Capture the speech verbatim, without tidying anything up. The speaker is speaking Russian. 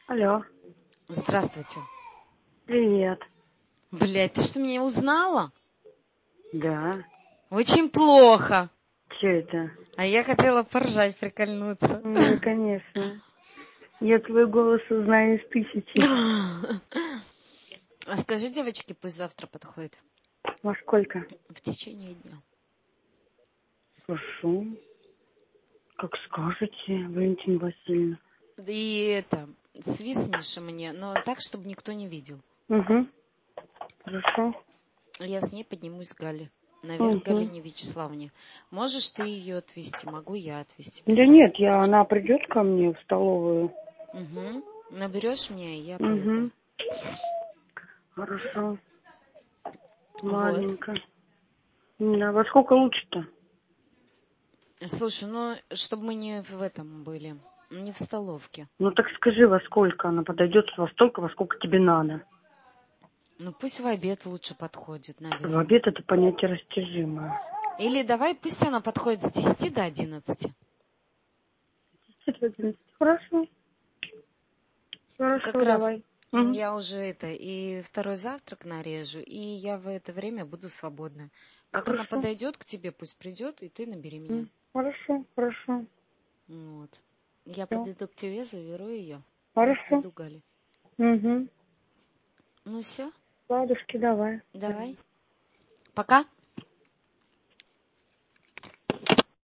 Алло. Здравствуйте. Привет. Блядь, ты что, меня узнала? Да. Очень плохо. Че это? А я хотела поржать, прикольнуться. Ну, конечно. Я твой голос узнаю из тысячи. А скажи, девочки, пусть завтра подходит. Во сколько? В течение дня. Хорошо. Как скажете, Валентина Васильевна. И это, свистнешь мне, но так, чтобы никто не видел. Угу. Хорошо. Я с ней поднимусь к Гале. Наверх к Угу. Галине Вячеславовне. Можешь ты ее отвезти? Могу я отвезти. Да нет, я, она придет ко мне в столовую. Угу. Наберешь меня, и я Угу. поеду. Хорошо. Вот. Ладненько. Да, во сколько лучше-то? Слушай, ну, чтобы мы не в этом были, не в столовке. Ну так скажи, во сколько она подойдет, во столько, во сколько тебе надо. Ну, пусть в обед лучше подходит, В наверное. обед это понятие растяжимое. Или давай, пусть она подходит с десяти до одиннадцати. Хорошо. Как Хорошо, раз давай. Угу. я уже это, и второй завтрак нарежу, и я в это время буду свободна. Как она Хорошо. подойдет к тебе, пусть придет, и ты набери меня. Хорошо, хорошо. Вот. Я Всё. подойду к тебе, заберу ее и Хорошо. отведу Гале. Угу. Ну все, Ладушки, давай. давай. Пока.